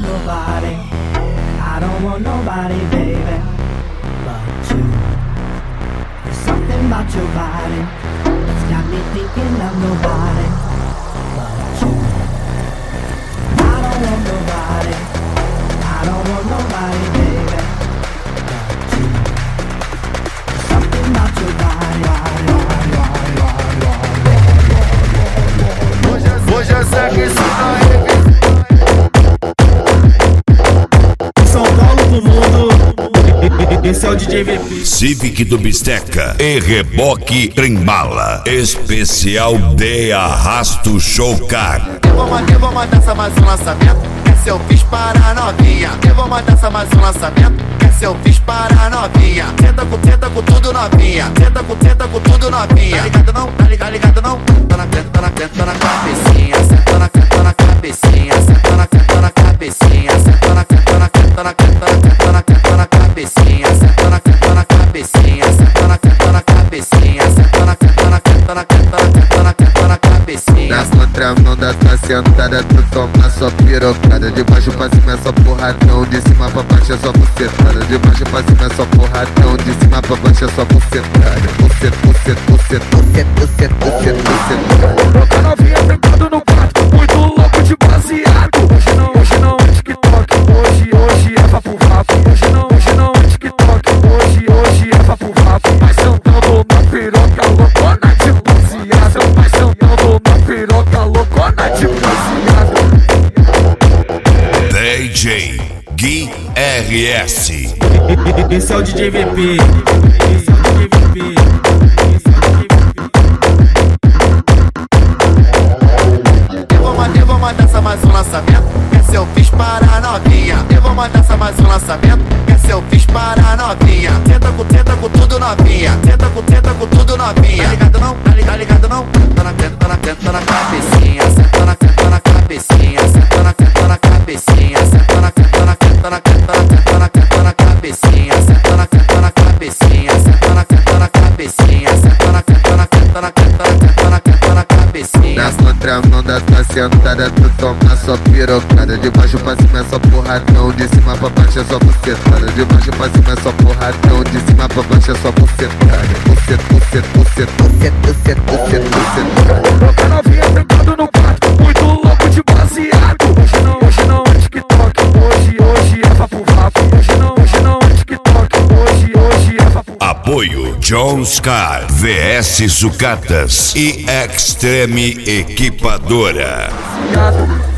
want nobody. I don't want nobody, baby, but you. There's something about your body that's got me thinking of nobody but you. I don't want nobody. I don't want nobody, baby, but you. There's something about your body. Hoje eu sei que isso não é São Paulo pro mundo. Esse é o DJ VP. Civic do Bisteca e Reboque Trembala. Especial de Arrasto Showcar. Eu vou mandar essa mais um lançamento. Esse eu fiz para a novinha. Eu vou mandar essa mais um lançamento. Esse eu fiz para a novinha. Senta com tudo novinha. Senta com tudo novinha. Tá ligado não? Tá ligado não? Tô na cabecinha. Senta na cabecinha. Senta na cabecinha. Senta na cabecinha. Senta na cabecinha. Senta na cabecinha. Senta na cabecinha. Na contramão da tua sentada, tu toma só pirocada. De baixo pra cima é só porradão, de cima pra baixo é só bucetada. De baixo pra cima é só porradão, de cima pra baixo é só bucetada. Troca novinha sentado no quarto, muito louco de baseado. Hoje não é TikTok, hoje é papo vapo. Hoje não é TikTok, hoje é papo vapo. Mas sentando na piroca loucona de baseado. Mas sentando na piroca loucona de baseado. DJ Gui RS. Esse é o DJ VP. Eu vou mandar essa mais um lançamento. Esse eu fiz para a novinha. Eu vou mandar essa mais um lançamento. Esse eu fiz para a novinha. Senta com tudo novinha. Senta com tudo novinha. Tá ligado não? Tá ligado não? Tô na cabecinha. Senta na cabecinha. Senta na cabecinha. Senta na cabecinha. Senta na cabecinha. Senta na cabecinha. Senta na cabecinha. Na contramão da tua sentada, tu toma só pirocada. De baixo pra cima é só porradão, de cima pra baixo é só bucetada. De baixo pra cima é só porradão, de cima pra baixo é só bucetada. Troca novinha sentado no quarto, muito louco de baseado. Hoje não é TikTok, hoje é papo vapo. Hoje não é TikTok, hoje é papo vapo. Apoio John Scar, VS Sucatas e Extreme Equipadora. Baseado.